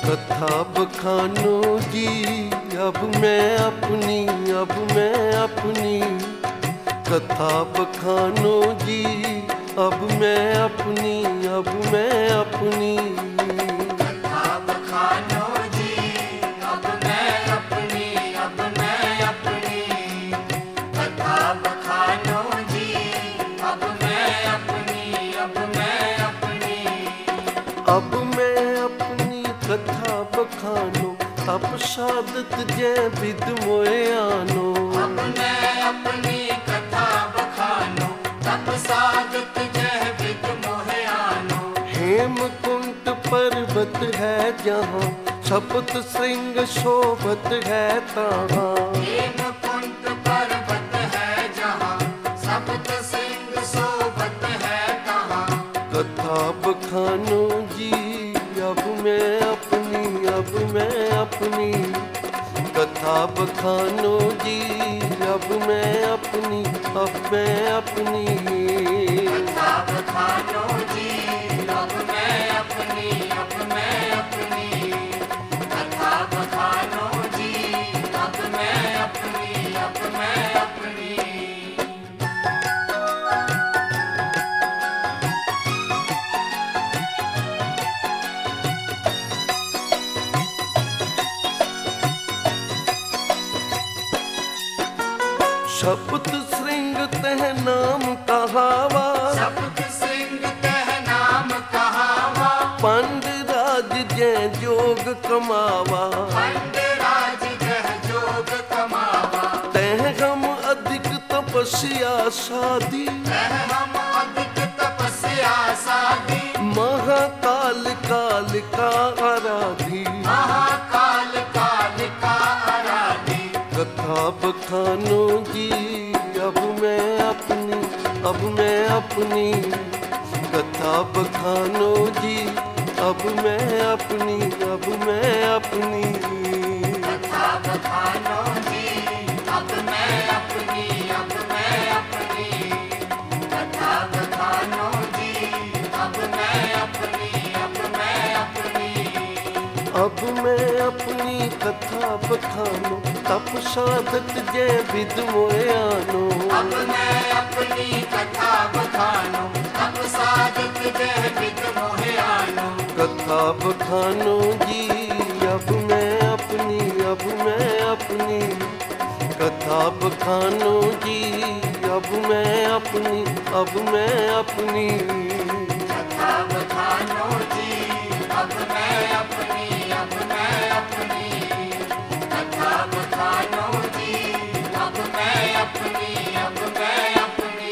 कथा बखानो जी अब मैं अपनी, अब मैं अपनी। कथा बखानो जी अब मैं अपनी, अब मैं अपनी। कथा बखानो जी अब मैं अपनी, अब मैं अपनी। कथा बखानो जी अब मैं अपनी, अब मैं अपनी। अब मैं अपनी कथा बखानो तप साधत जै विद मोए आनो। अब मैं अपनी कथा बखानो तप साधत जह विद मोहे आनो। हेमकुंट पर्वत है जहाँ सप्त श्रृंग शोभत है तहाँ। हेमकुंट पर्वत है जहाँ सप्त श्रृंग शोभत है तहाँ। कथा बखानो जी अब मैं अपनी, अब मैं अपनी। कथा बखानो जी अब मैं अपनी, अब मैं अपनी। कथा बखानो जी अब मैं अपनी, अब मैं अपनी। कथा बखानो जी अब मैं अपनी, अब मैं अपनी। सप्त श्रृंग तह नाम कहावा। सप्त श्रृंग तह नाम कहावा। पंड राज जै जोग कमावा। पंड राज जह जोग कमावा। तह हम अधिक तपस्या साधी। तह हम अधिक तपस्या साधी। महाकाल काल का आराधी। महाकाल काल का आराधी। कथा बखानो जी अब मैं अपनी, अब मैं अपनी। कथा बखानो जी अब मैं अपनी, अब मैं अपनी। कथा बखानो जी अब मैं अपनी, अब मैं अपनी। कथा बखानो जी अब मैं अपनी, अब मैं अपनी। अब मैं अपनी कथा बखानो तप साधत जै विद मोए आनो। अब मैं अपनी कथा बखानो तप साधत जह विद मोहे आनो। कथा बखानो जी अब मैं अपनी, अब मैं अपनी। कथा बखानो जी अब मैं अपनी, अब मैं अपनी। कथा बखानो जी अब मैं अपनी, अब मैं अपनी। कथा बखानो जी अब मैं अपनी, अब मैं अपनी।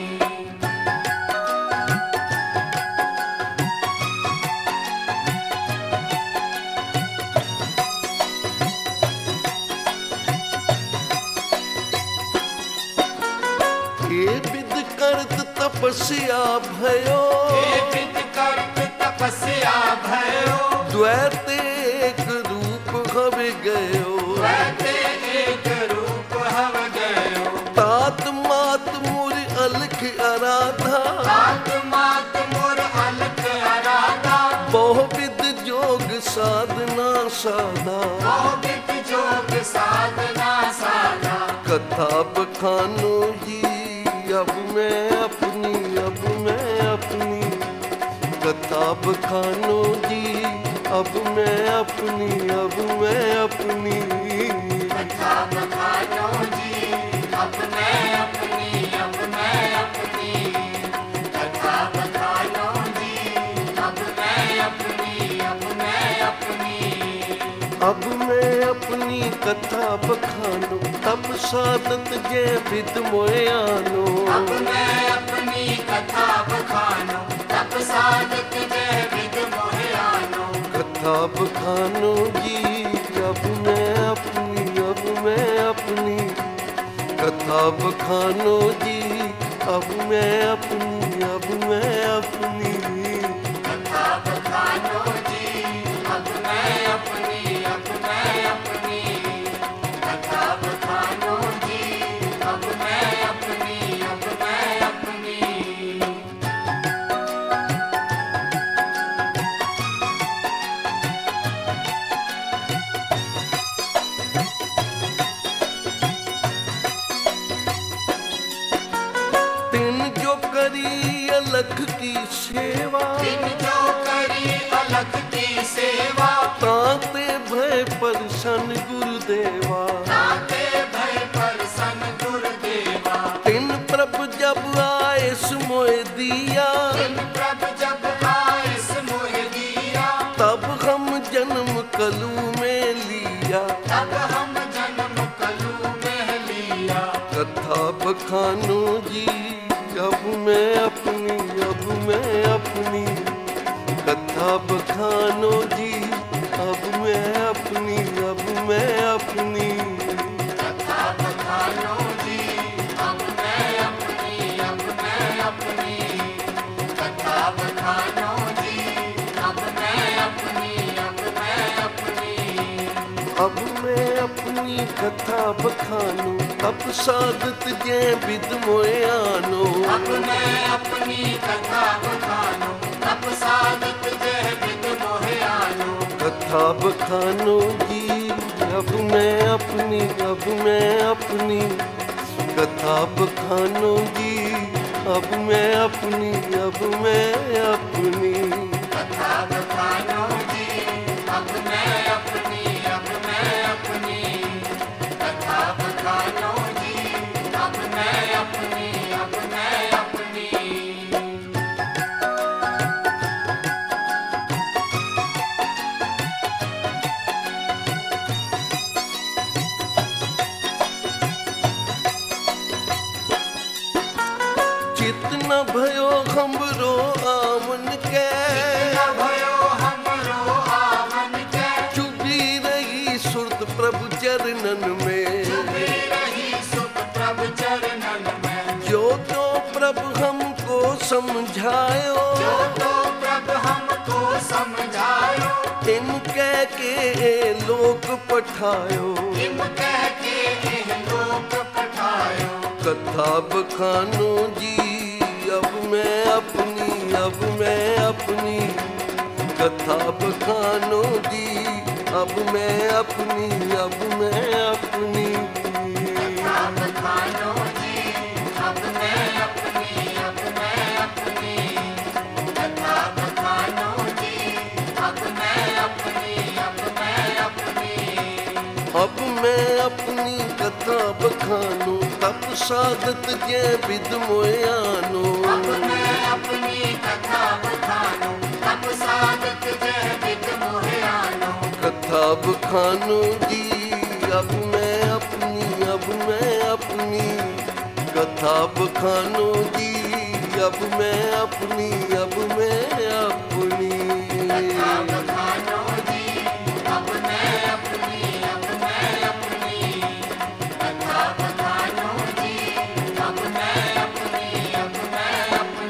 हे विद करत तपस्या भयो। हे विद करत तपस्या भयो। द्वैत एक रूप हवि गयो। वैते एक रूप हव गयो। तात मात मुर अलख आराधा। तात मात मोर अलख आराधा। बहुविध जोग साधना साधा। बहुविध जोग साधना साधा। कथा बखानो जी अब मैं अपनी, अब मैं अपनी। कथा बखानो जी अब मैं अपनी, अब मैं अपनी। कथा बखानो जी अब मैं अपनी, अब मैं अपनी। कथा बखानो जी अब मैं अपनी, अब मैं अपनी। अब मैं अपनी कथा बखानो तप साधत जै विद मोए आनो। अब मैं अपनी कथा बखानो तप साधत जह विद मोहे आनो। कथा बखानो जी अब मैं अपनी, अब मैं अपनी। कथा बखानो जी अब मैं अपनी, अब मैं अपनी। कथा बखानो जी अब मैं अपनी, अब मैं अपनी। कथा बखानो जी अब मैं अपनी, अब मैं अपनी। कलू में लिया, तब हम जन्म कलू में लिया। कथा बखानो जी अब मैं अपनी, अब मैं अपनी कथा बखानो जी, अब मैं अपनी, अब मैं अपनी कथा बखानो जी, अब मैं अपनी, अब मैं अपनी कथा बखानो जी, अब मैं अपनी, अब मैं अपनी। अब मैं अपनी कथा बखानो, तप साधत जै विद मोए आनो। अब मैं अपनी कथा बखानो, तप साधत जय विद मोहे आनो। कथा बखानो जी अब मैं अपनी, अब मैं अपनी कथा बखानो जी, अब मैं अपनी, अब मैं अपनी कथा बखानो जी, अब मैं अपनी, अब मैं अपनी कथा बखानो जी, अब मैं अपनी, अब मैं अपनी। चित न भयो हमरो आमन के, न भयो हमरो आवन के, चुभी रही सुरत प्रभु चरणन में। चुभी रही सुख प्रभु चरणन में। जो तो प्रभु हमको समझायो, जो तो प्रभु हमको समझायो, इन कह के लोक पठायो। हिम कह के एह लोक पठायो। कथा बखानो जी अब मैं अपनी, अब मैं अपनी कथा बखानो जी, अब मैं अपनी, अब मैं अपनी कथा बखानो जी, अब मैं अपनी, अब मैं अपनी कथा बखानो जी, अब मैं अपनी, अब मैं अपनी। अब मैं अपनी कथा बखानो, तप साधत जै विद मोए आनो। अब मैं अपनी कथा बखानो, तप साधत जय विद मोहे आनो। कथा बखानो जी अब मैं अपनी, अब मैं अपनी कथा बखानो जी, अब मैं अपनी, अब मैं अपनी कथा बखानो जी, अब मैं अपनी, अब मैं अपनी कथा बखानो जी, अब मैं अपनी, अब मैं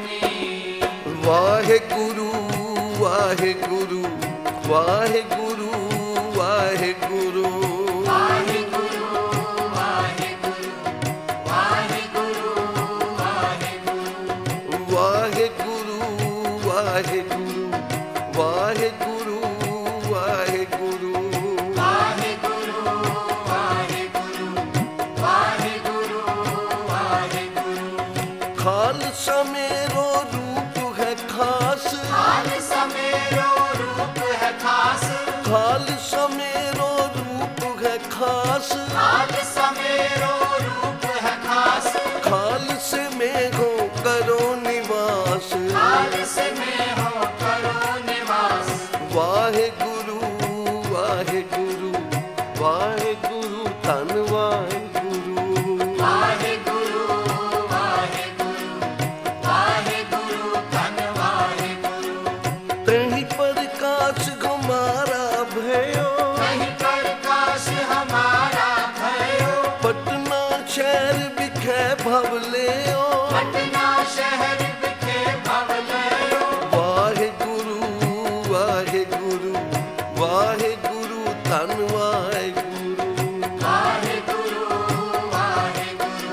अपनी। वाहे गुरु, वाहे गुरु, वाहे गुरु, वाहे गुरु वाहे गुरु, वाहे गुरु, वाहे गुरु, वाहे गुरु, वाहे गुरु, वाहे गुरु, वाहे गुरु, वाहे गुरु वाहे गुरु, वाहे गुरु, वाहे गुरु, वाहे गुरु। खालसा मेरो रूप है खास, खालसा मेरो रूप है खास, खालसा मेरो रूप है खास, खालसा मेरो रूप है खास, खालसे में हो करो निवास। खालसे में हो करो निवास। वाहे गुरु, वाहे गुरु, वाहे गुरु, धन वाहे गुरु वाहे गुरु, वाहे गुरु, वाहे गुरु, धन वाहे गुरु। तही प्रकाश हमारा भयो, कहीं प्रकाश हमारा भयो, पटना शहर बिखे भवलेओ। पटना शहर बिखे भवलयो। वाहे गुरु, वाहे गुरु, वाहे गुरु, धन वाहे गुरु वाहे गुरु, वाहे गुरु,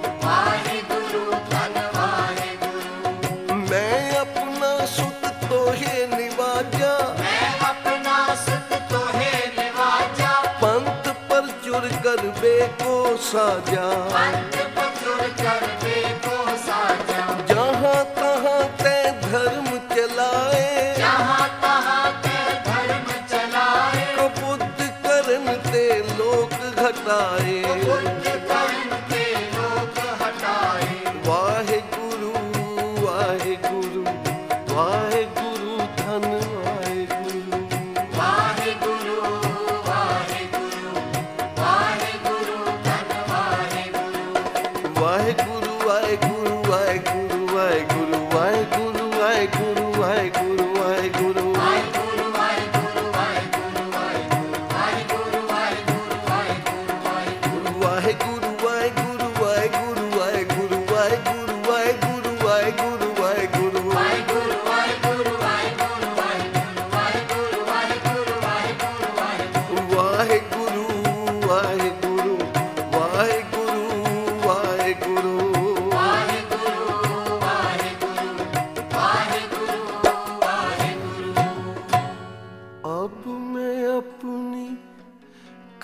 वाहे गुरु, धन वाहे गुरु। मैं अपना सुत तोहे निवाजा, मैं अपना सुत तोहे निवाजा, पंथ पर जुर कर बे को साजा। पंथ पचुर कर को साजा। जहाँ तहाँ ते धर्म चलाए, जहाँ तहाँ ते धर्म चलाए, कबुद्ध करन ते लोक घटाए। बुद्ध कर्म के लोग हटाए। वाहे गुरु, वाहे गुरु, वाहे गुरु, धन वाहे गुरु वाहे गुरु,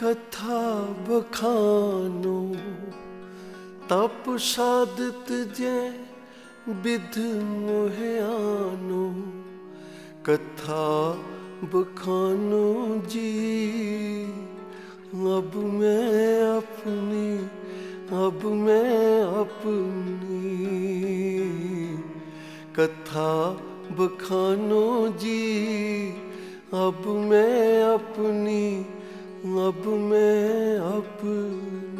कथा बखानो तप साधत जै विध मोहे आनो। कथा बखानो जी अब मैं अपनी कथा बखानो जी अब मैं अपनी